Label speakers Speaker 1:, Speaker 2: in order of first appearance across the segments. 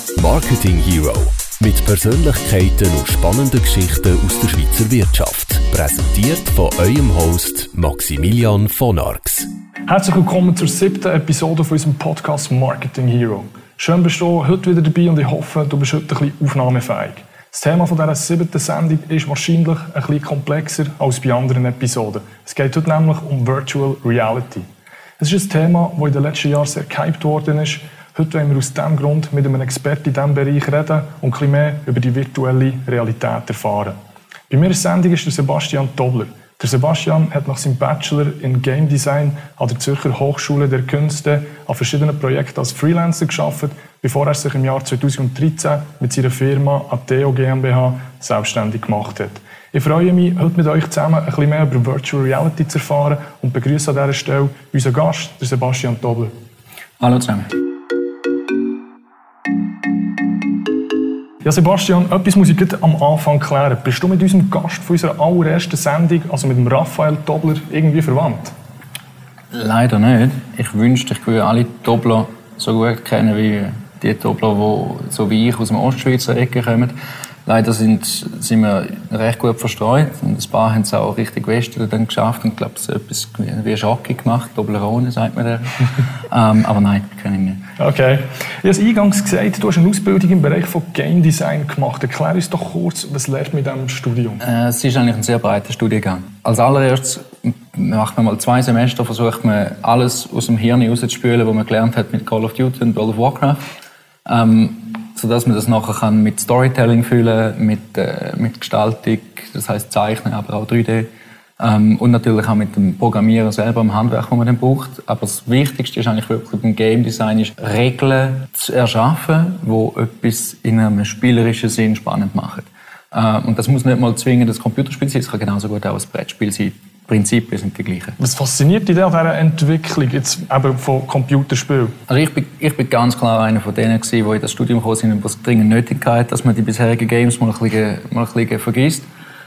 Speaker 1: Marketing Hero. Mit Persönlichkeiten und spannenden Geschichten aus der Schweizer Wirtschaft. Präsentiert von eurem Host Maximilian von Arx.
Speaker 2: Herzlich willkommen zur 7. Episode von unserem Podcast Marketing Hero. Schön bist du heute wieder dabei und ich hoffe, du bist heute ein bisschen aufnahmefähig. Das Thema von dieser 7. Sendung ist wahrscheinlich ein bisschen komplexer als bei anderen Episoden. Es geht heute nämlich um Virtual Reality. Es ist ein Thema, das in den letzten Jahren sehr gehypt worden ist. Heute wollen wir aus diesem Grund mit einem Experten in diesem Bereich reden und ein bisschen mehr über die virtuelle Realität erfahren. Bei mir in der Sendung ist der Sebastian Tobler. Der Sebastian hat nach seinem Bachelor in Game Design an der Zürcher Hochschule der Künste an verschiedenen Projekten als Freelancer gearbeitet, bevor er sich im Jahr 2013 mit seiner Firma Ateo GmbH selbstständig gemacht hat. Ich freue mich, heute mit euch zusammen ein bisschen mehr über Virtual Reality zu erfahren und begrüße an dieser Stelle unseren Gast, der Sebastian Tobler.
Speaker 3: Hallo zusammen.
Speaker 2: Ja, Sebastian, etwas muss ich gleich am Anfang klären. Bist du mit unserem Gast von unserer allerersten Sendung, also mit dem Raphael Tobler, irgendwie verwandt?
Speaker 3: Leider nicht. Ich wünschte, ich würde alle Tobler so gut kennen wie die Tobler, die so wie ich aus dem Ostschweizer Ecke kommen. Leider sind wir recht gut verstreut. Und ein paar haben es auch richtig Westen dann geschafft und ich glaube, so etwas wie Schocke gemacht. Toblerone, sagt man da. Aber nein, kenne ich nicht.
Speaker 2: Okay. Ich habe eingangs gesagt, du hast eine Ausbildung im Bereich von Game Design gemacht. Erklär uns doch kurz, was lernt man in diesem Studium?
Speaker 3: Es ist eigentlich ein sehr breiter Studiengang. Als allererstes macht man mal 2 Semester, versucht man alles aus dem Hirn rauszuspülen, was man gelernt hat mit Call of Duty und World of Warcraft. Sodass man das nachher mit Storytelling füllen kann, mit Gestaltung, das heisst Zeichnen, aber auch 3D. Und natürlich auch mit dem Programmieren selber, am Handwerk, das man dann braucht. Aber das Wichtigste ist eigentlich wirklich beim Game Design, ist Regeln zu erschaffen, die etwas in einem spielerischen Sinn spannend machen. Und das muss nicht mal zwingend ein Computerspiel sein, es kann genauso gut auch ein Brettspiel sein. Die Prinzipien sind die gleichen.
Speaker 2: Was fasziniert dich an dieser Entwicklung jetzt eben von Computerspielen?
Speaker 3: Also ich bin ganz klar einer von denen gewesen, die in das Studium gekommen sind und was dringend nötig hat, dass man die bisherigen Games mal ein bisschen vergisst.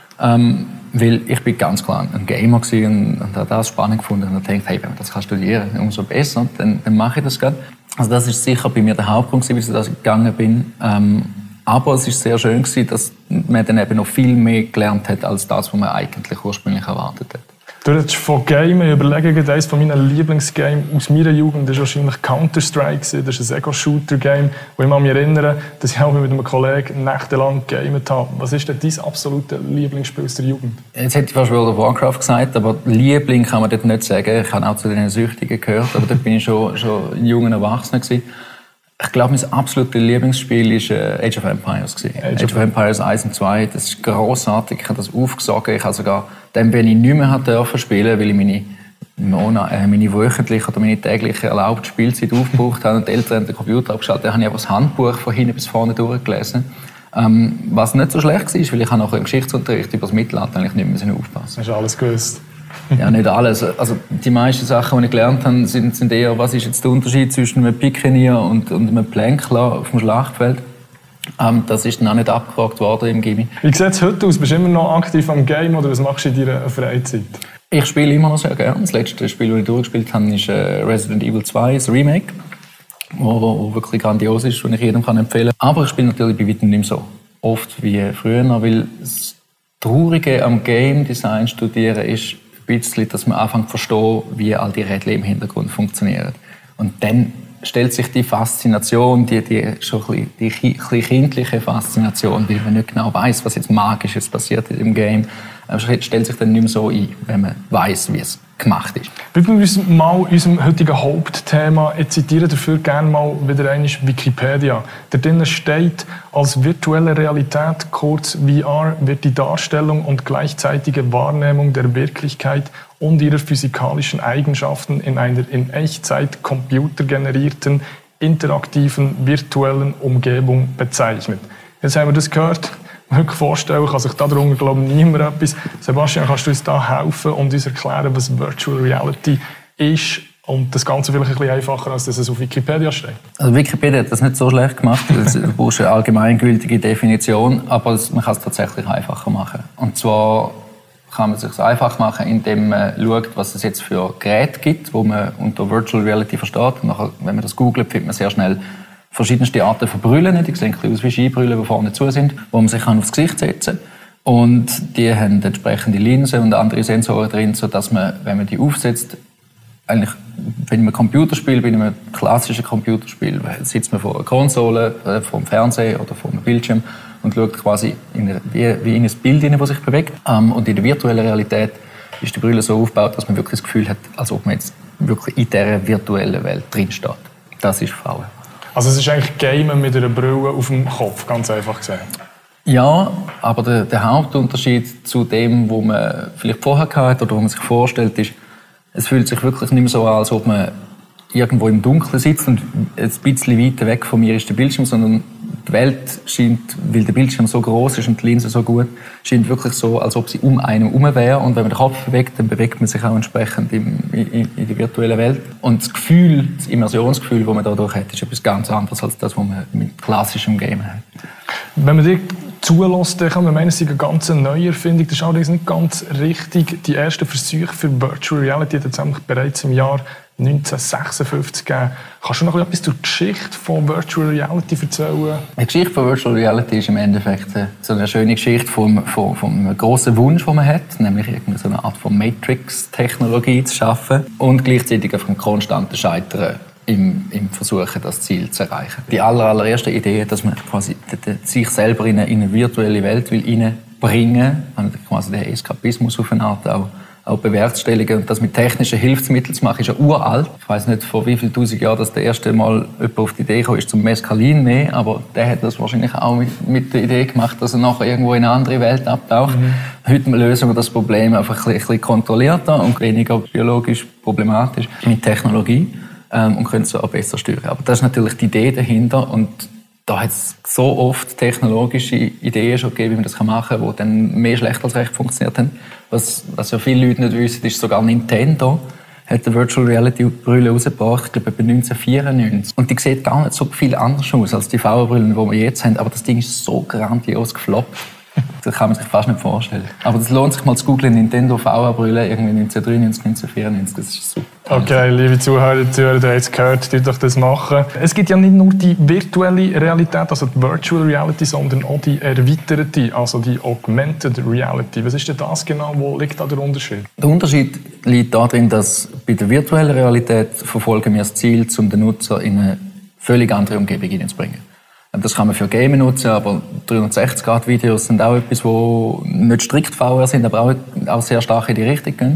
Speaker 3: Weil ich bin ganz klar ein Gamer gewesen und habe das spannend gefunden und habe gedacht, hey, wenn man das studieren kann, umso besser, dann mache ich das gerade. Also das ist sicher bei mir der Hauptpunkt, wie ich das gegangen bin. Aber es war sehr schön, dass man dann eben noch viel mehr gelernt hat, als das, was man eigentlich ursprünglich erwartet hat.
Speaker 2: Du redest von Gamen. Ich überlege gerade, eines meiner Lieblingsgames aus meiner Jugend war wahrscheinlich Counter-Strike. Das ist ein Ego-Shooter-Game, wo ich mich erinnere, dass ich auch mit einem Kollegen nächtelang gegamet habe. Was ist denn dein absolutes Lieblingsspiel aus der Jugend? Jetzt
Speaker 3: hätte ich fast World of Warcraft gesagt, aber Liebling kann man dort nicht sagen. Ich habe auch zu den Süchtigen gehört, aber dort bin ich schon ein junger Erwachsener gewesen. Ich glaube, mein absolutes Lieblingsspiel war Age of Empires. Age of Empires 1 und 2, das ist grossartig. Ich habe das aufgesogen. Ich habe sogar dann, wenn ich nicht mehr durfte spielen, weil ich meine wöchentliche oder meine tägliche erlaubte Spielzeit aufgebraucht habe und die Eltern den Computer abgeschaltet haben, habe ich das Handbuch von hinten bis vorne durchgelesen. Was nicht so schlecht war, weil ich nachher im Geschichtsunterricht über das Mittelalter eigentlich nicht mehr aufpassen.
Speaker 2: Hast du alles gewusst?
Speaker 3: Ja, nicht alles. Also die meisten Sachen, die ich gelernt habe, sind eher, was ist jetzt der Unterschied zwischen einem Pikenier und einem Plänkler auf dem Schlachtfeld. Das ist dann auch nicht abgefragt worden im Gimmi.
Speaker 2: Wie sieht es heute aus? Bist du immer noch aktiv am Game oder was machst du in deiner Freizeit?
Speaker 3: Ich spiele immer noch sehr gerne. Das letzte Spiel, das ich durchgespielt habe, ist Resident Evil 2, das Remake, wo wirklich grandios ist und ich jedem empfehlen kann. Aber ich spiele natürlich bei weitem nicht mehr so oft wie früher, weil das Traurige am Game Design studieren ist, dass man anfängt zu verstehen, wie all die Rädchen im Hintergrund funktionieren. Und dann stellt sich die Faszination, die schon ein bisschen kindliche Faszination, weil man nicht genau weiss, was jetzt Magisches passiert im Game, stellt sich dann nicht mehr so ein, wenn man weiss, wie es gemacht ist.
Speaker 2: Bleiben wir mal unserem heutigen Hauptthema. Ich zitiere dafür gerne mal wieder einmal Wikipedia. Da drinnen steht, als virtuelle Realität, kurz VR, wird die Darstellung und gleichzeitige Wahrnehmung der Wirklichkeit und ihrer physikalischen Eigenschaften in einer in Echtzeit computergenerierten, interaktiven, virtuellen Umgebung bezeichnet. Jetzt haben wir das gehört. Wirklich vorstellen kann sich darunter, glaube ich, niemand etwas. Sebastian, kannst du uns da helfen und uns erklären, was Virtual Reality ist und das Ganze vielleicht ein bisschen einfacher, als dass es auf Wikipedia steht?
Speaker 3: Also Wikipedia hat das nicht so schlecht gemacht. Du brauchst eine allgemeingültige Definition, aber man kann es tatsächlich einfacher machen. Und zwar kann man es sich einfach machen, indem man schaut, was es jetzt für Geräte gibt, wo man unter Virtual Reality versteht. Und nachher, wenn man das googelt, findet man sehr schnell verschiedenste Arten von Brüllen. Die sehen ein bisschen aus wie Skibrüllen, die vorne zu sind, wo man sich aufs Gesicht setzen kann. Und die haben entsprechende Linsen und andere Sensoren drin, sodass man, wenn man die aufsetzt, eigentlich bei einem Computerspiel, bei einem klassischen Computerspiel, sitzt man vor einer Konsole, vor dem Fernseher oder vor einem Bildschirm und schaut quasi wie in ein Bild hinein, das sich bewegt. Und in der virtuellen Realität ist die Brille so aufgebaut, dass man wirklich das Gefühl hat, als ob man jetzt wirklich in dieser virtuellen Welt drinsteht. Das ist VR.
Speaker 2: Also es ist eigentlich Gamen mit einer Brille auf dem Kopf, ganz einfach gesagt.
Speaker 3: Ja, aber der Hauptunterschied zu dem, was man vielleicht vorher hatte oder was man sich vorstellt, ist, es fühlt sich wirklich nicht mehr so an, als ob man irgendwo im Dunkeln sitzt und ein bisschen weiter weg von mir ist der Bildschirm, sondern die Welt scheint, weil der Bildschirm so groß ist und die Linse so gut, scheint wirklich so, als ob sie um einen herum wäre. Und wenn man den Kopf bewegt, dann bewegt man sich auch entsprechend in die virtuelle Welt. Und das Gefühl, das Immersionsgefühl, das man dadurch hat, ist etwas ganz anderes als das, was man mit klassischem Game hat.
Speaker 2: Wenn man dir zulässt, dann kann man meinen, es ist eine ganz neue Erfindung. Das ist allerdings nicht ganz richtig. Die ersten Versuche für Virtual Reality hat es bereits im Jahr 1956 gegeben. Kannst du noch etwas zur Geschichte von Virtual Reality erzählen?
Speaker 3: Die Geschichte von Virtual Reality ist im Endeffekt so eine schöne Geschichte vom grossen Wunsch, den man hat, nämlich so eine Art von Matrix-Technologie zu schaffen und gleichzeitig auf einem konstanten Scheitern im Versuchen, das Ziel zu erreichen. Die allererste Idee, dass man quasi sich selber in eine virtuelle Welt reinbringen will, also quasi den Eskapismus auf eine Art auch bewerkstelligen und das mit technischen Hilfsmitteln zu machen, ist ja uralt. Ich weiss nicht, vor wie vielen tausend Jahren das erste Mal jemand auf die Idee kam, ist zum Mescalin nehmen, aber der hat das wahrscheinlich auch mit der Idee gemacht, dass er nachher irgendwo in eine andere Welt abtaucht. Heute lösen wir das Problem einfach ein bisschen kontrollierter und weniger biologisch problematisch mit Technologie und können es auch besser steuern. Aber das ist natürlich die Idee dahinter und da hat es so oft technologische Ideen schon gegeben, wie man das machen kann, die dann mehr schlecht als recht funktioniert haben. Was ja viele Leute nicht wissen, ist sogar Nintendo hat eine Virtual Reality Brille rausgebracht, ich glaube etwa 1994. Und die sieht gar nicht so viel anders aus als die VR-Brillen, die wir jetzt haben. Aber das Ding ist so grandios gefloppt. Das kann man sich fast nicht vorstellen. Aber das lohnt sich mal zu googeln, Nintendo VR-Brille, irgendwie 1993, 1994, das ist super.
Speaker 2: Okay, liebe Zuhörer, ihr habt es gehört, tut euch das machen. Es gibt ja nicht nur die virtuelle Realität, also die Virtual Reality, sondern auch die erweiterte, also die Augmented Reality. Was ist denn das genau? Wo liegt da der Unterschied?
Speaker 3: Der Unterschied liegt darin, dass bei der virtuellen Realität verfolgen wir das Ziel, um den Nutzer in eine völlig andere Umgebung hineinzubringen. Das kann man für Games nutzen, aber 360-Grad-Videos sind auch etwas, wo nicht strikt VR sind, aber auch sehr stark in die Richtung gehen.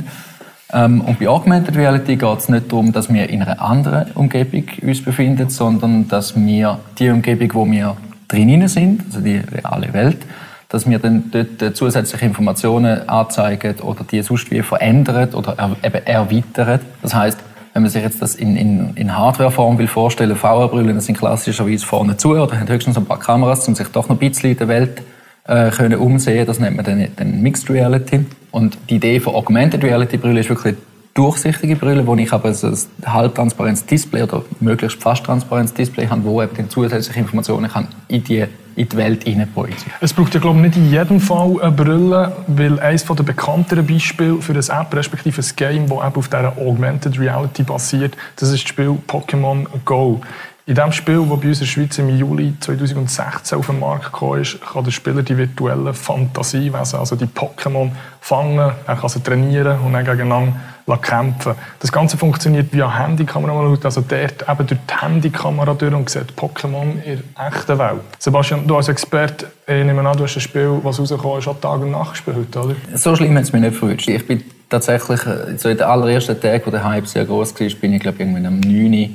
Speaker 3: Und bei Augmented Reality geht es nicht darum, dass wir in einer anderen Umgebung uns befinden, sondern dass wir die Umgebung, wo wir drinnen sind, also die reale Welt, dass wir dann dort zusätzliche Informationen anzeigen oder die sonst wie verändern oder eben erweitern. Das heisst, wenn man sich jetzt das in Hardwareform will vorstellen, VR-Brillen sind klassischerweise vorne zu oder haben höchstens ein paar Kameras, um sich doch noch ein bisschen in der Welt können umsehen. Das nennt man dann Mixed Reality. Und die Idee von Augmented Reality Brille ist wirklich eine durchsichtige Brille, wo ich aber ein halbtransparentes Display oder möglichst fast transparentes Display habe, wo eben dann zusätzliche Informationen kann in die Welt hineinprojizieren.
Speaker 2: Es braucht ja, glaube ich, nicht in jedem Fall eine Brille, weil eines der bekannteren Beispiele für eine App, respektive ein Game, das auf dieser Augmented Reality basiert, das ist das Spiel Pokémon Go. In diesem Spiel, das bei uns in der Schweiz im Juli 2016 auf den Markt gekommen ist, kann der Spieler die virtuelle Fantasiewesen, also die Pokémon, fangen, er kann sie trainieren und dann gegeneinander kämpfen. Das Ganze funktioniert via Handykamera, also dort eben durch die Handykamera durch und sieht Pokémon in der echten Welt. Sebastian, du als Experte, ich nehme an, du hast ein Spiel, das rausgekommen ist, auch Tag und Nacht gespielt, oder?
Speaker 3: So schlimm hat es mich nicht verwünscht. Ich bin tatsächlich, so in den allerersten Tagen, wo der Hype sehr groß war, bin ich glaube irgendwie am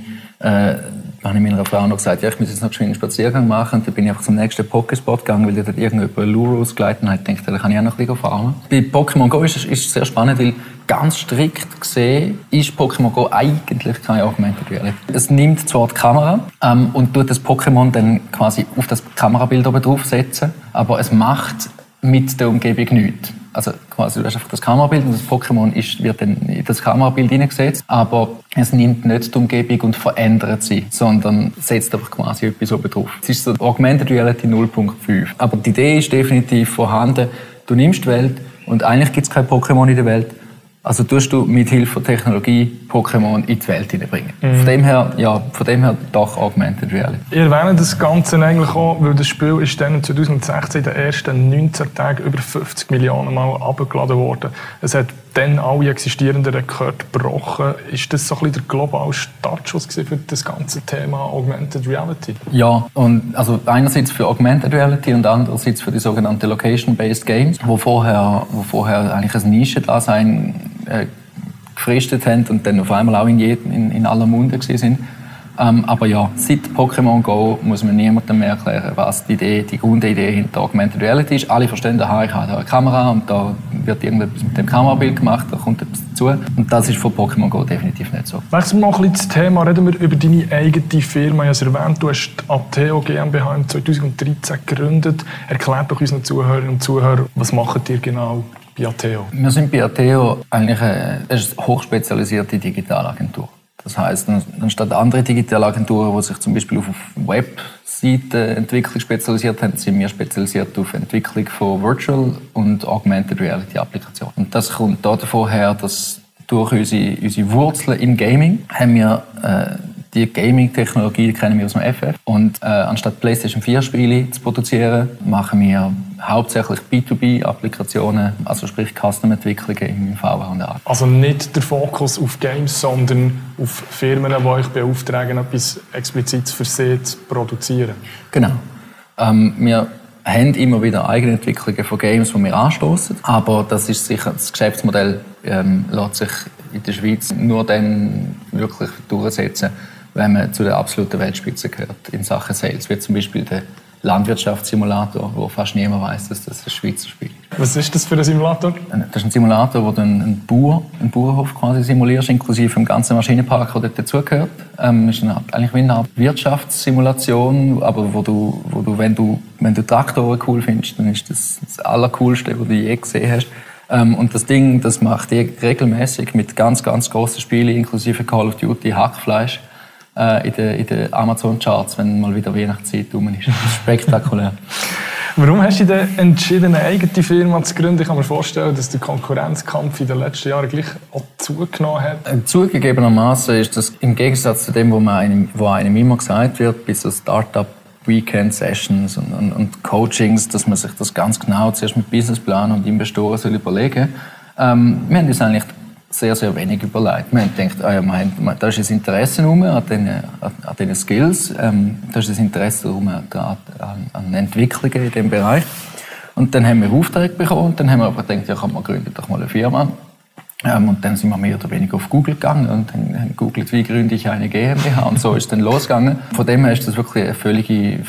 Speaker 3: 9. Habe ich meiner Frau noch gesagt, ja, ich muss jetzt noch einen Spaziergang machen. Und dann bin ich einfach zum nächsten Pokéspot gegangen, weil dort irgendjemand eine Lure ausgeleitet hat. Ich dachte, da kann ich auch noch ein bisschen fahren. Bei Pokémon Go ist es sehr spannend, weil ganz strikt gesehen ist Pokémon Go eigentlich keine Augmented Reality. Es nimmt zwar die Kamera und tut das Pokémon dann quasi auf das Kamerabild oben draufsetzen, aber es macht mit der Umgebung nichts. Also quasi, du hast einfach das Kamerabild und das Pokémon wird dann in das Kamerabild hineingesetzt, aber es nimmt nicht die Umgebung und verändert sie, sondern setzt einfach quasi etwas oben drauf. Es ist so Augmented Reality 0.5. Aber die Idee ist definitiv vorhanden. Du nimmst die Welt und eigentlich gibt es kein Pokémon in der Welt, Also tust du mit Hilfe von Technologie Pokémon in die Welt hineinbringen. Von dem her doch Augmented Reality.
Speaker 2: Ihr erwähnt das Ganze eigentlich auch, weil das Spiel ist dann 2016 in den ersten 19 Tagen über 50 Millionen Mal abgeladen worden. Es hat dann alle existierenden Rekorde gebrochen. Ist das so ein bisschen der globale Startschuss für das ganze Thema Augmented Reality?
Speaker 3: Ja, und also einerseits für Augmented Reality und andererseits für die sogenannten Location-Based Games, wo vorher eigentlich ein Nischendasein gefristet haben und dann auf einmal auch in aller Munde sind. Aber ja, seit Pokémon Go muss man niemandem mehr erklären, was die Grundidee hinter Augmented Reality ist. Alle verstehen, ich habe da eine Kamera und da wird irgendetwas mit dem Kamerabild gemacht, da kommt etwas dazu. Und das ist von Pokémon Go definitiv nicht so.
Speaker 2: Wechseln wir noch ein bisschen das Thema, reden wir über deine eigene Firma. Ich habe es erwähnt, du hast die Atheo GmbH im 2013 gegründet. Erklär doch unseren Zuhörerinnen und Zuhörern, was macht ihr genau bei Atheo? Wir
Speaker 3: sind bei Atheo eigentlich eine hochspezialisierte Digitalagentur. Das heisst, anstatt andere Digitalagenturen, die sich zum Beispiel auf Webseitenentwicklung spezialisiert haben, sind wir spezialisiert auf Entwicklung von Virtual und Augmented Reality Applikationen. Und das kommt davon her, dass durch unsere Wurzeln im Gaming haben wir die Gaming-Technologie kennen wir aus dem FF. Und anstatt PlayStation 4 Spiele zu produzieren, machen wir hauptsächlich B2B-Applikationen, also sprich Custom-Entwicklungen im VR und AR.
Speaker 2: Also nicht der Fokus auf Games, sondern auf Firmen, die euch beauftragen, etwas explizit für sie zu produzieren?
Speaker 3: Genau. Wir haben immer wieder eigene Entwicklungen von Games, die wir anstoßen. Aber das ist sicher, das Geschäftsmodell lässt sich in der Schweiz nur dann wirklich durchsetzen, wenn man zu der absoluten Weltspitze gehört in Sachen Sales, wie zum Beispiel der Landwirtschaftssimulator, wo fast niemand weiss, dass das ein Schweizer Spiel ist.
Speaker 2: Was ist das für ein Simulator?
Speaker 3: Das ist ein Simulator, wo du einen Bauernhof quasi simulierst, inklusive dem ganzen Maschinenpark, der dazugehört. Es ist eigentlich wie eine Wirtschaftssimulation, aber wo du, wenn du Traktoren cool findest, dann ist das Allercoolste, was du je gesehen hast. Und das Ding, das macht regelmäßig mit ganz, ganz grossen Spielen, inklusive Call of Duty, Hackfleisch, in den Amazon-Charts, wenn mal wieder Weihnachtszeit rum ist. Das ist spektakulär.
Speaker 2: Warum hast du dich entschieden, eine eigene Firma zu gründen? Ich kann mir vorstellen, dass der Konkurrenzkampf in den letzten Jahren gleich auch zugenommen hat.
Speaker 3: Zugegebenermaßen ist das im Gegensatz zu dem, wo einem immer gesagt wird, bei so Startup-Weekend-Sessions und Coachings, dass man sich das ganz genau zuerst mit Businessplan und Investoren soll überlegen soll. Wir haben uns eigentlich sehr, sehr wenig überlegt. Wir haben gedacht, da ist das Interesse an diesen Skills, da ist das Interesse an Entwicklungen in diesem Bereich. Und dann haben wir Aufträge bekommen und dann haben wir aber gedacht, ja komm, wir gründen doch mal eine Firma. Und dann sind wir mehr oder weniger auf Google gegangen und haben gegoogelt, wie gründe ich eine GmbH, und so ist es dann losgegangen. Von dem her ist das wirklich eine völlige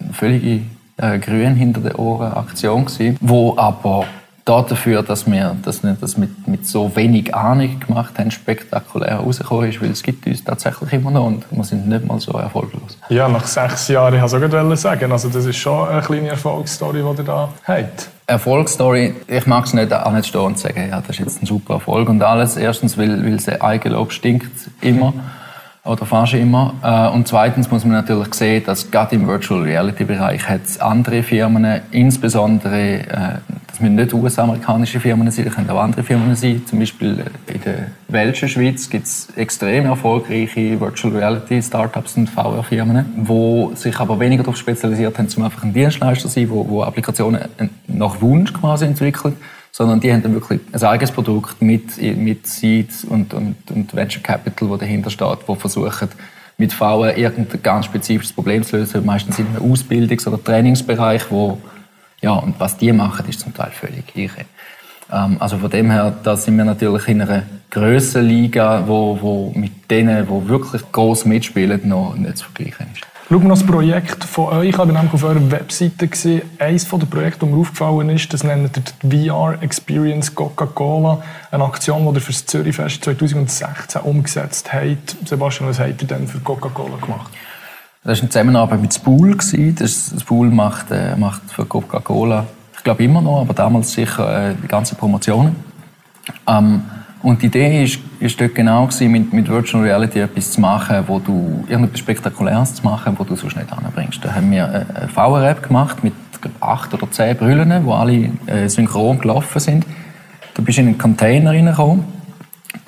Speaker 3: Grün hinter den Ohren Aktion gewesen, wo aber dafür, dass wir das mit so wenig Ahnung gemacht haben, spektakulär rausgekommen ist, weil es gibt uns tatsächlich immer noch und wir sind nicht mal so erfolglos.
Speaker 2: Ja, nach 6 Jahren, ich wollte sogar sagen, also das ist schon eine kleine Erfolgsstory, die ihr da habt.
Speaker 3: Erfolgsstory, ich mag es nicht anstehen und sagen, ja, das ist jetzt ein super Erfolg und alles. Erstens, weil das Eigenlob stinkt immer. Oder fast immer. Und zweitens muss man natürlich sehen, dass gerade im Virtual Reality Bereich hat es andere Firmen, insbesondere, das müssen nicht US-amerikanische Firmen sein, das können auch andere Firmen sein. Zum Beispiel in der welschen Schweiz gibt es extrem erfolgreiche Virtual Reality Startups und VR-Firmen, die sich aber weniger darauf spezialisiert haben, um einfach ein Dienstleister zu sein, wo Applikationen nach Wunsch quasi entwickelt. Sondern die haben dann wirklich ein eigenes Produkt mit Seed und Venture Capital, das dahinter steht, die versuchen, mit VR irgendein ganz spezifisches Problem zu lösen, meistens in einem Ausbildungs- oder Trainingsbereich, und was die machen, ist zum Teil völlig irre. Also von dem her, da sind wir natürlich in einer grösseren Liga, wo mit denen, die wirklich gross mitspielen, noch nicht zu vergleichen ist.
Speaker 2: Schauen wir noch das Projekt von euch. Ich habe nämlich auf eurer Webseite gesehen, eines der Projekte, das mir aufgefallen ist, das nennt ihr die VR Experience Coca-Cola. Eine Aktion, die ihr für das Zürichfest 2016 umgesetzt habt. Sebastian, was habt ihr denn für Coca-Cola gemacht?
Speaker 3: Das war eine Zusammenarbeit mit Spool. Spool macht für Coca-Cola, ich glaube immer noch, aber damals sicher die ganzen Promotionen. Und die Idee ist dort genau gewesen, mit Virtual Reality etwas zu machen, irgendetwas Spektakuläres zu machen, wo du sonst nicht anbringst. Da haben wir eine VR-App gemacht mit 8 oder 10 Brillen, die alle synchron gelaufen sind. Du bist in einen Container reingekommen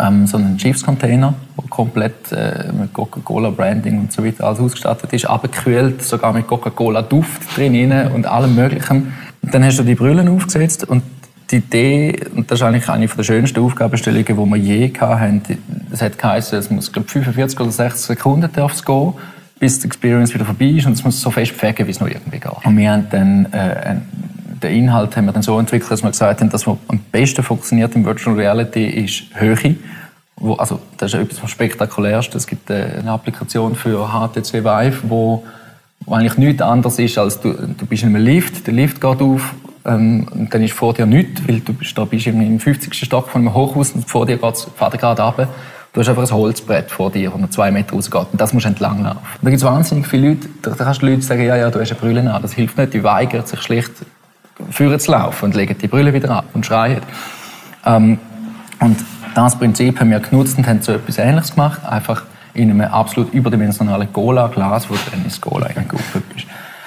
Speaker 3: so einen Schiffscontainer, der komplett mit Coca-Cola-Branding und so weiter alles ausgestattet ist, abgekühlt, sogar mit Coca-Cola-Duft drin und allem Möglichen. Und dann hast du die Brillen aufgesetzt und die Idee, und das ist eigentlich eine der schönsten Aufgabenstellungen, die wir je hatten, das hat geheißen, es muss, glaube 45 oder 60 Sekunden darf es gehen, bis die Experience wieder vorbei ist und es muss so fest fegen, wie es noch irgendwie geht. Und wir haben dann, den Inhalt haben wir dann so entwickelt, dass wir gesagt haben, dass was am besten funktioniert in Virtual Reality ist Höhe. Also, das ist etwas vom Spektakulärsten. Es gibt eine Applikation für HTC Vive, wo eigentlich nichts anderes ist, als du bist in einem Lift, der Lift geht auf, und dann ist vor dir nichts, weil du bist im 50. Stock von einem Hochhaus und vor dir fährt er gerade runter. Du hast einfach ein Holzbrett vor dir, das 2 Meter rausgeht. Und das musst du entlang laufen. Und da gibt es wahnsinnig viele Leute, da kannst du Leute sagen, ja, du hast eine Brille an. Das hilft nicht, die weigern sich schlicht, führen zu laufen und legen die Brille wieder ab und schreien. Und das Prinzip haben wir genutzt und haben so etwas Ähnliches gemacht, einfach in einem absolut überdimensionalen Cola-Glas, wo du dann ins Cola eingeguckt bist.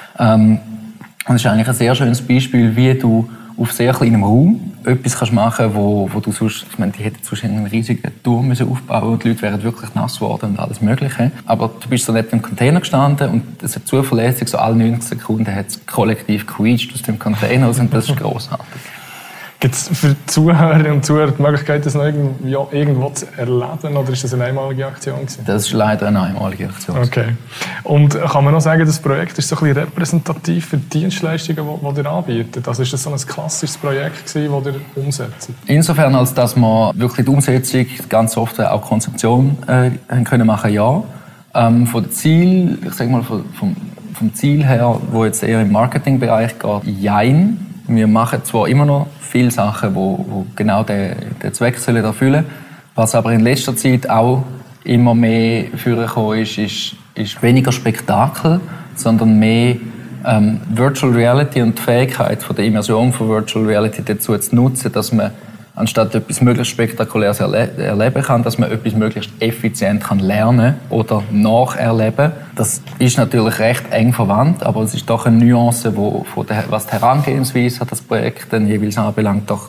Speaker 3: Und das ist eigentlich ein sehr schönes Beispiel, wie du auf sehr kleinem Raum etwas kannst machen, wo du sonst, ich meine, die hätten sonst einen riesigen Turm aufbauen und die Leute wären wirklich nass geworden und alles Mögliche. Aber du bist so neben dem Container gestanden und es hat zuverlässig, so alle 90 Sekunden hat es kollektiv gequietscht aus dem Container raus und das ist grossartig.
Speaker 2: Gibt es für Zuhörerinnen und Zuhörer die Möglichkeit, das noch irgendwo zu erleben, oder ist das eine einmalige Aktion gewesen?
Speaker 3: Das ist leider eine einmalige Aktion.
Speaker 2: Okay. Und kann man noch sagen, das Projekt ist so ein bisschen repräsentativ für die Dienstleistungen, die ihr anbietet? Also ist das so ein klassisches Projekt gewesen, das ihr umsetzt? Insofern,
Speaker 3: als dass wir wirklich die Umsetzung, die ganze Software, auch Konzeption können machen, ja. Von der Ziel, ich sage mal vom Ziel her, wo jetzt eher im Marketingbereich geht, jein. Wir machen zwar immer noch viele Sachen, die genau den Zweck sollen erfüllen. Was aber in letzter Zeit auch immer mehr vorgekommen ist weniger Spektakel, sondern mehr Virtual Reality und die Fähigkeit von der Immersion von Virtual Reality dazu zu nutzen, dass man anstatt etwas möglichst Spektakuläres erleben kann, dass man etwas möglichst effizient kann lernen oder nacherleben. Das ist natürlich recht eng verwandt, aber es ist doch eine Nuance, was die Herangehensweise an das Projekt dann jeweils anbelangt, doch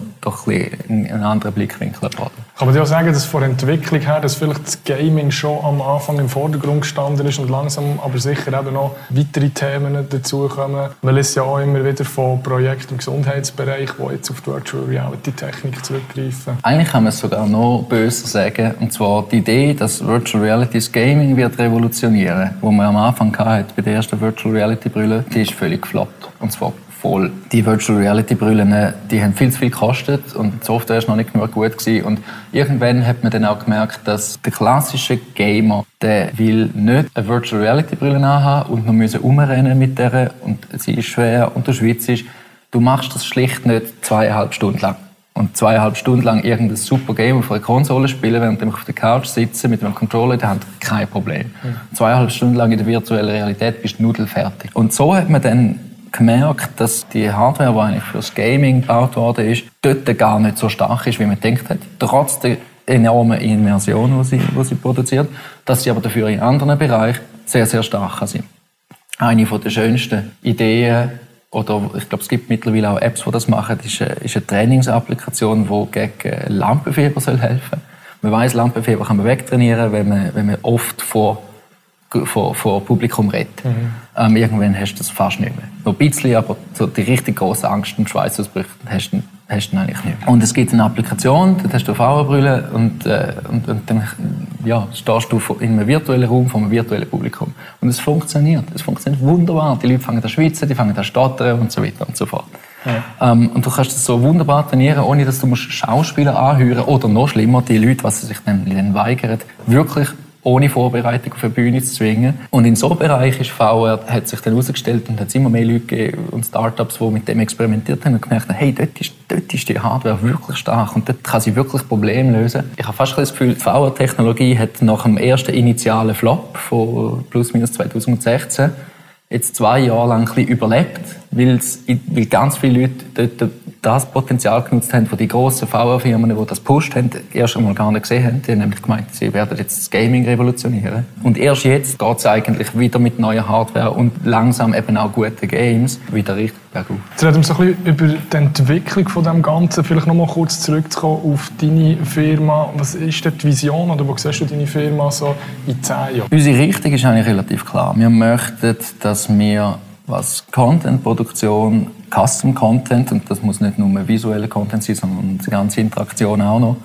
Speaker 3: ein einen anderen Blickwinkel hat.
Speaker 2: Kann man dir auch sagen, dass von der Entwicklung her, dass vielleicht das Gaming schon am Anfang im Vordergrund gestanden ist und langsam aber sicher eben noch weitere Themen dazukommen? Man liest ja auch immer wieder von Projekten im Gesundheitsbereich, die jetzt auf die Virtual Reality Technik zurückgreifen.
Speaker 3: Eigentlich kann man es sogar noch böser sagen, und zwar die Idee, dass Virtual Reality das Gaming wird revolutionieren, wo man am Anfang hatte bei der ersten Virtual Reality Brille, die ist völlig gefloppt. Und zwar voll. Die Virtual Reality Brillen, die haben viel zu viel gekostet und die Software ist noch nicht genug gut gewesen. Und irgendwann hat man dann auch gemerkt, dass der klassische Gamer, der will nicht eine Virtual Reality Brille anhaben und noch rumrennen mit der und sie ist schwer und du schwitzt. Du machst das schlicht nicht 2,5 Stunden lang. Und 2,5 Stunden lang irgendein super Game auf einer Konsole spielen, während ich auf der Couch sitze mit einem Controller in der Hand, kein Problem. 2,5 Stunden lang in der virtuellen Realität bist du nudelfertig. Und so hat man dann gemerkt, dass die Hardware, die eigentlich für das Gaming gebaut worden ist, dort gar nicht so stark ist, wie man gedacht hat. Trotz der enormen Immersion, die sie produziert, dass sie aber dafür in anderen Bereichen sehr, sehr stark sind. Eine der schönsten Ideen, oder ich glaube, es gibt mittlerweile auch Apps, die das machen, ist eine Trainingsapplikation, die gegen Lampenfieber helfen soll. Man weiss, Lampenfieber kann man wegtrainieren, wenn man oft vor Publikum redet. Irgendwann hast du das fast nicht mehr. Noch ein bisschen, aber so die richtig grosse Angst und Schweißausbrüche hast du eigentlich nicht mehr. Und es gibt eine Applikation, dort hast du eine VR-Brille und dann stehst du in einem virtuellen Raum vor einem virtuellen Publikum. Und es funktioniert. Es funktioniert wunderbar. Die Leute fangen an zu schwitzen, die fangen an zu stottern und so weiter und so fort. Ja. Und du kannst das so wunderbar trainieren, ohne dass du Schauspieler anhören oder noch schlimmer, die Leute, was sie sich dann weigern, wirklich ohne Vorbereitung auf eine Bühne zu zwingen. Und in so einem Bereich ist VR, hat sich dann herausgestellt und hat es immer mehr Leute gegeben und Startups, die mit dem experimentiert haben und gemerkt haben, hey, dort ist die Hardware wirklich stark und dort kann sie wirklich Probleme lösen. Ich habe fast das Gefühl, die VR-Technologie hat nach dem ersten initialen Flop von plus minus 2016 jetzt 2 Jahre lang ein bisschen überlebt, weil ganz viele Leute dort das Potenzial genutzt haben, von die grossen VR-Firmen, die das gepusht haben, erst einmal gar nicht gesehen haben. Die haben nämlich gemeint, sie werden jetzt das Gaming revolutionieren. Und erst jetzt geht es eigentlich wieder mit neuer Hardware und langsam eben auch guten Games wieder richtig bergauf.
Speaker 2: Jetzt reden wir so ein bisschen über die Entwicklung von dem Ganzen. Vielleicht noch mal kurz zurückzukommen auf deine Firma. Was ist denn die Vision oder wo siehst du deine Firma so in 10 Jahren?
Speaker 3: Unsere Richtung ist eigentlich relativ klar. Wir möchten, dass wir, was Content-Produktion, Custom-Content, und das muss nicht nur visueller Content sein, sondern die ganze Interaktion auch noch.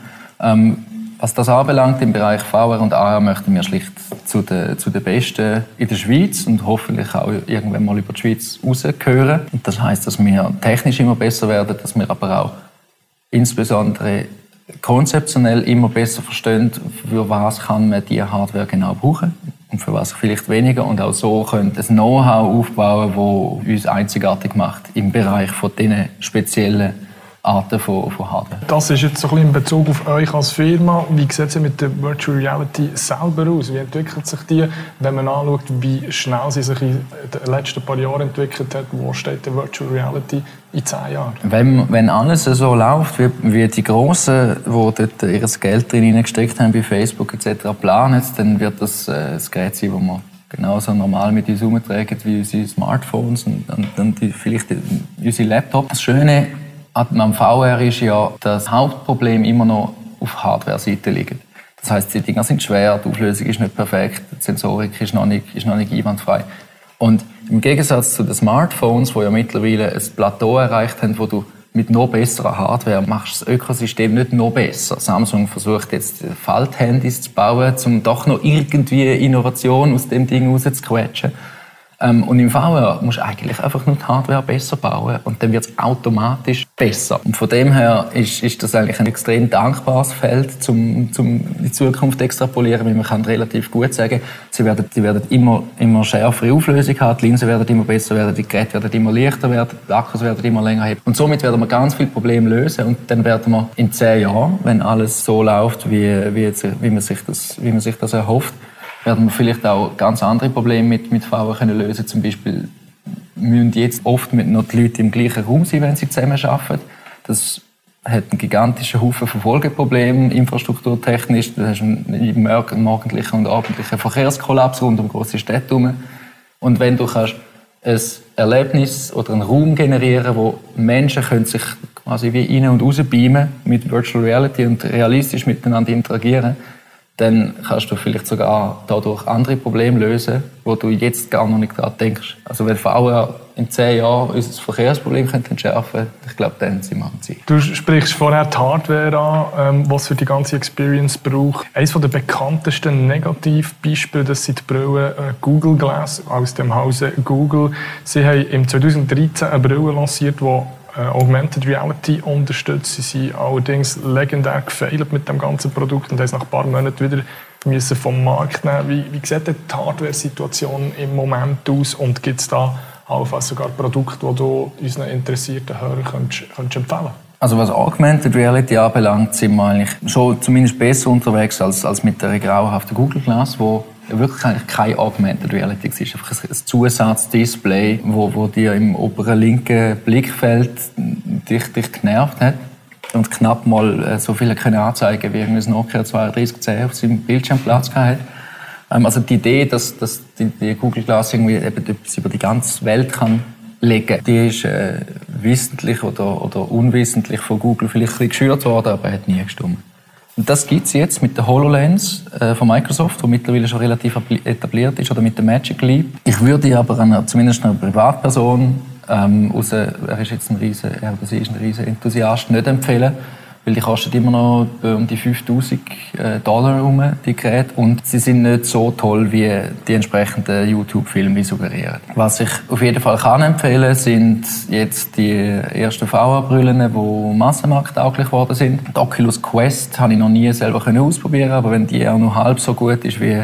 Speaker 3: Was das anbelangt, im Bereich VR und AR möchten wir schlicht zu den Besten in der Schweiz und hoffentlich auch irgendwann mal über die Schweiz rausgehören. Und das heisst, dass wir technisch immer besser werden, dass wir aber auch insbesondere konzeptionell immer besser verstehen, für was kann man diese Hardware genau brauchen und für was vielleicht weniger, und auch so können ein Know-how aufbauen, das uns einzigartig macht im Bereich von diesen speziellen Arten von Hardware.
Speaker 2: Das ist jetzt so ein bisschen in Bezug auf euch als Firma. Wie sieht es mit der Virtual Reality selber aus? Wie entwickelt sich die, wenn man anschaut, wie schnell sie sich in den letzten paar Jahren entwickelt hat? Wo steht die Virtual Reality in 10 Jahren?
Speaker 3: Wenn alles so läuft, wie die Grossen, die dort ihr Geld drin hineingesteckt haben, bei Facebook etc. planen, dann wird das das Gerät sein, das wir genauso normal mit uns herumtragen wie unsere Smartphones und vielleicht unsere Laptops. Das Schöne am VR ist ja, dass das Hauptproblem immer noch auf Hardware-Seite liegt. Das heisst, die Dinger sind schwer, die Auflösung ist nicht perfekt, die Sensorik ist noch nicht einwandfrei. Und im Gegensatz zu den Smartphones, die ja mittlerweile ein Plateau erreicht haben, wo du mit noch besserer Hardware machst das Ökosystem nicht noch besser. Samsung versucht jetzt Falthandys zu bauen, um doch noch irgendwie Innovation aus dem Ding rauszuquetschen. Und im VR musst du eigentlich einfach nur die Hardware besser bauen und dann wird es automatisch besser. Und von dem her ist das eigentlich ein extrem dankbares Feld, um die Zukunft zu extrapolieren, weil man kann relativ gut sagen, sie werden immer schärfere Auflösung haben, die Linsen werden immer besser werden, die Geräte werden immer leichter werden, die Akkus werden immer länger haben. Und somit werden wir ganz viele Probleme lösen und dann werden wir in 10 Jahren, wenn alles so läuft, wie man sich das erhofft, werden wir vielleicht auch ganz andere Probleme mit VR können lösen. Zum Beispiel müssen jetzt oft noch die Leute im gleichen Raum sein, wenn sie zusammen arbeiten. Das hat einen gigantischen Haufen von Folgeproblemen, infrastrukturtechnisch. Du hast einen morgendlichen und abendlichen Verkehrskollaps rund um grosse Städte herum. Und wenn du kannst ein Erlebnis oder einen Raum generieren, wo Menschen können sich quasi wie rein und raus beamen mit Virtual Reality und realistisch miteinander interagieren, dann kannst du vielleicht sogar dadurch andere Probleme lösen, wo du jetzt gar noch nicht daran denkst. Also wenn VR in 10 Jahren unser Verkehrsproblem entschärfen könnte, ich glaube, dann sind wir am Ziel.
Speaker 2: Du sprichst vorher die Hardware an, was für die ganze Experience braucht. Eines der bekanntesten Negativbeispiele, das sind die Brillen Google Glass aus dem Hause Google. Sie haben im 2013 eine Brille lanciert, die Augmented Reality unterstützt. Sie sind allerdings legendär gefailt mit dem ganzen Produkt und haben es nach ein paar Monaten wieder vom Markt nehmen. Wie sieht die Hardware-Situation im Moment aus und gibt es da allenfalls sogar Produkte, die du unseren interessierten Hörern könntest empfehlen?
Speaker 3: Also was Augmented Reality anbelangt, sind wir eigentlich schon zumindest besser unterwegs als mit der grauenhaften Google Glass, wo wirklich eigentlich keine Augmented Reality ist. Es ist einfach ein Zusatzdisplay, wo dir im oberen linken Blickfeld dich genervt hat und knapp mal so viel anzeigen wie ein Nokia 3210 auf seinem Bildschirmplatz hat. Also die Idee, dass die Google Glass irgendwie eben etwas über die ganze Welt kann legen, die ist wissentlich oder unwissentlich von Google vielleicht ein bisschen geschürt worden, aber hat nie gestimmt. Und das gibt es jetzt mit der HoloLens von Microsoft, die mittlerweile schon relativ etabliert ist, oder mit der Magic Leap. Ich würde aber zumindest einer Privatperson, er ist jetzt ein riesen Enthusiast, nicht empfehlen, weil die kosten immer noch um die $5.000 herum, die Geräte. Und sie sind nicht so toll, wie die entsprechenden YouTube-Filme suggerieren. Was ich auf jeden Fall kann empfehlen, sind jetzt die ersten VR-Brillen, die massenmarkttauglich geworden sind. Die Oculus Quest habe ich noch nie selber ausprobieren, aber wenn die auch nur halb so gut ist, wie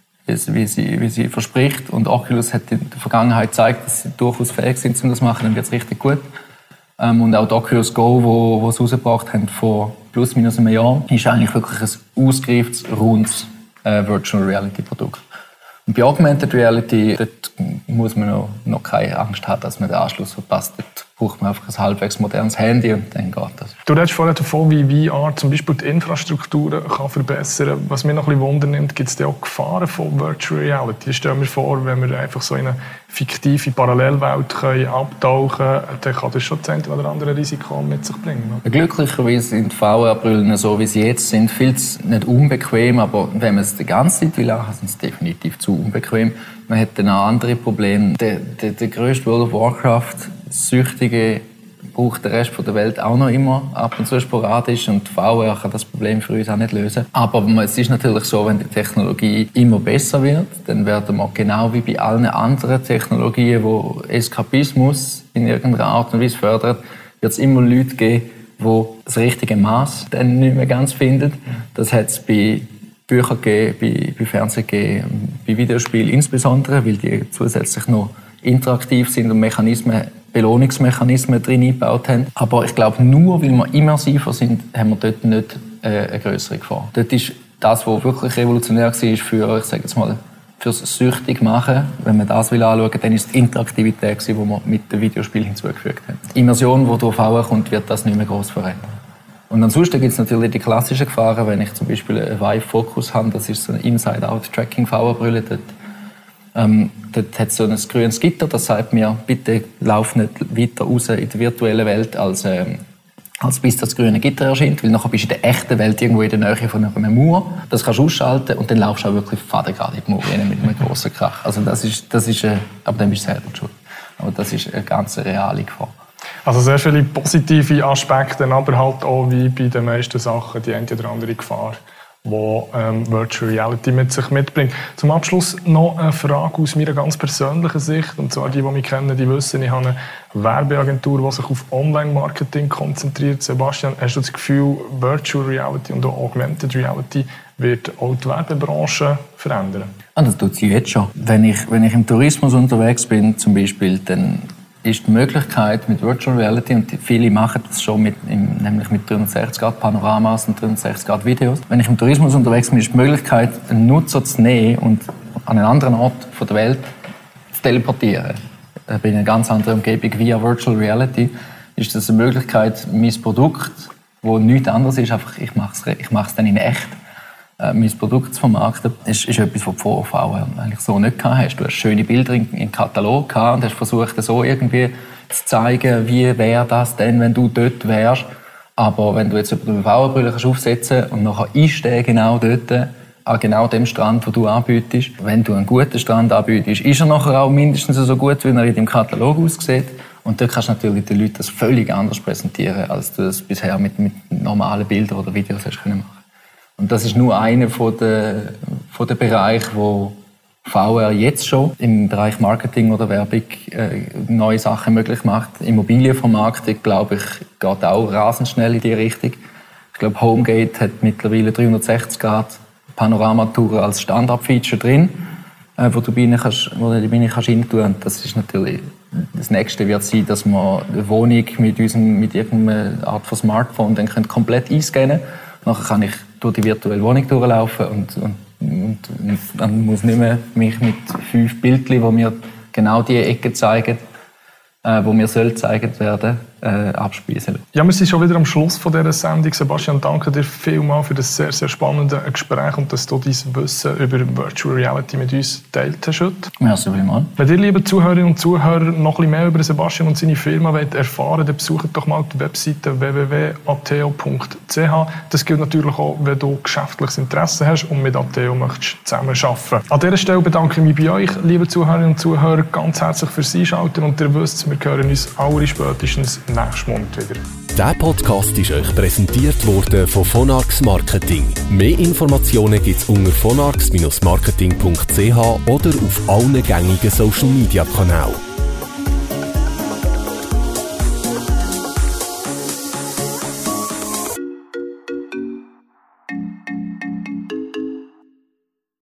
Speaker 3: sie verspricht, und Oculus hat in der Vergangenheit gezeigt, dass sie durchaus fähig sind, um das zu machen, dann wird es richtig gut. Und auch die Oculus Go, wo sie rausgebracht haben vor plus minus einem Jahr, ist eigentlich wirklich ein ausgereiftes, rundes Virtual Reality Produkt. Bei Augmented Reality, dort muss man noch keine Angst haben, dass man den Anschluss verpasst. Dort braucht man einfach ein halbwegs modernes Handy und dann geht das.
Speaker 2: Du redest vorhin davon, wie VR zum Beispiel die Infrastruktur kann verbessern kann. Was mich noch ein bisschen wundernimmt, gibt es da auch Gefahren von Virtual Reality? Ich stelle mir vor, wenn wir einfach so in eine fiktive Parallelwelt abtauchen können, dann kann das schon das eine oder andere Risiko mit sich bringen. Ne?
Speaker 3: Glücklicherweise sind VR-Brillen so, wie sie jetzt sind, viel nicht unbequem, aber wenn man es die ganze Zeit will, sind es definitiv zu unbequem. Man hat dann auch andere Probleme. Der grösste World of Warcraft-Süchtige braucht der Rest der Welt auch noch immer ab und zu sporadisch und VR kann das Problem für uns auch nicht lösen. Aber es ist natürlich so, wenn die Technologie immer besser wird, dann werden wir genau wie bei allen anderen Technologien, die Eskapismus in irgendeiner Art und Weise fördern, wird es immer Leute geben, die das richtige Maß dann nicht mehr ganz finden. Das hat es bei Büchern gegeben, bei Fernsehen gegeben, bei Videospielen insbesondere, weil die zusätzlich noch interaktiv sind und Belohnungsmechanismen drin eingebaut haben. Aber ich glaube, nur weil wir immersiver sind, haben wir dort nicht eine größere Gefahr. Dort ist das, was wirklich revolutionär war für, ich sage jetzt mal, fürs süchtig machen. Wenn man das anschauen will, dann ist die Interaktivität, die wir mit dem Videospiel hinzugefügt haben. Die Immersion, die durch VR kommt, wird das nicht mehr gross verändern. Und ansonsten gibt es natürlich die klassischen Gefahren, wenn ich zum Beispiel einen Vive Focus habe, das ist so eine Inside-Out-Tracking-VR-Brille. Dort hat es so ein grünes Gitter, das sagt mir, bitte lauf nicht weiter raus in die virtuelle Welt, als bis das grüne Gitter erscheint, weil nachher bist du in der echten Welt irgendwo in der Nähe von einer Mauer. Das kannst du ausschalten und dann laufst du auch wirklich fadengrad in die Mauer rein mit einem grossen Krach. Also das ist aber dann bist du selber schuld. Aber das ist eine ganz reale Gefahr.
Speaker 2: Also sehr viele positive Aspekte, aber halt auch wie bei den meisten Sachen die eine oder andere Gefahr, die Virtual Reality mit sich mitbringt. Zum Abschluss noch eine Frage aus meiner ganz persönlichen Sicht. Und zwar die mich kennen, die wissen, ich habe eine Werbeagentur, die sich auf Online-Marketing konzentriert. Sebastian, hast du das Gefühl, Virtual Reality und auch Augmented Reality wird auch die Werbebranche verändern?
Speaker 3: Das tut sie jetzt schon. Wenn ich im Tourismus unterwegs bin, zum Beispiel, dann ist die Möglichkeit mit Virtual Reality, und viele machen das schon nämlich mit 360-Grad-Panoramas und 360-Grad-Videos. Wenn ich im Tourismus unterwegs bin, ist die Möglichkeit, einen Nutzer zu nehmen und an einen anderen Ort der Welt zu teleportieren. Bei einer ganz anderen Umgebung via Virtual Reality ist das eine Möglichkeit, mein Produkt, das nichts anderes ist, einfach ich mache es dann in echt, mein Produkt zu vermarkten, ist etwas, was du vorher eigentlich so nicht gehabt hast. Du hast schöne Bilder im Katalog gehabt und hast versucht, so irgendwie zu zeigen, wie wäre das denn, wenn du dort wärst. Aber wenn du jetzt eine VR-Brille aufsetzen kannst und nachher einstehen genau dort, an genau dem Strand, den du anbietest, wenn du einen guten Strand anbietest, ist er nachher auch mindestens so gut, wie er in deinem Katalog aussieht. Und dort kannst du natürlich den Leuten das völlig anders präsentieren, als du das bisher mit normalen Bildern oder Videos hast können machen. Und das ist nur einer von den Bereichen, wo VR jetzt schon im Bereich Marketing oder Werbung neue Sachen möglich macht. Immobilienvermarktung, glaube ich, geht auch rasend schnell in die Richtung. Ich glaube, HomeGate hat mittlerweile 360 Grad Panoramatouren als Standard-Feature drin, wo du rein kannst. Das ist natürlich das Nächste wird sein, dass man eine Wohnung mit irgendeiner Art von Smartphone dann komplett einscannen können. Nachher kann ich durch die virtuelle Wohnung durchlaufen und dann muss nicht mehr mich mit 5 Bildchen, die mir genau die Ecke zeigen, wo mir soll gezeigt werden, abspießen.
Speaker 2: Ja, wir sind schon wieder am Schluss von dieser Sendung. Sebastian, danke dir vielmals für das sehr, sehr spannende Gespräch und dass du dein Wissen über Virtual Reality mit uns geteilt hast.
Speaker 3: Merci vielmals.
Speaker 2: Wenn ihr, liebe Zuhörerinnen und Zuhörer, noch ein bisschen mehr über Sebastian und seine Firma erfahren wollt, dann besucht doch mal die Webseite www.ateo.ch. Das gilt natürlich auch, wenn du geschäftliches Interesse hast und mit Ateo möchtest zusammenarbeiten. An dieser Stelle bedanke ich mich bei euch, liebe Zuhörerinnen und Zuhörer, ganz herzlich fürs Einschalten und ihr wisst, wir hören uns alle spätestens nächsten Monat wieder.
Speaker 1: Dieser Podcast ist euch präsentiert worden von Phonarx Marketing. Mehr Informationen gibt es unter phonarx-marketing.ch oder auf allen gängigen Social-Media-Kanälen.